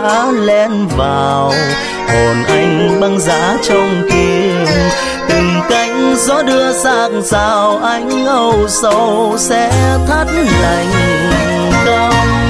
đã len vào hồn anh băng giá trong tim. Từng cánh gió đưa sang sao anh âu sầu sẽ thắt lành câm.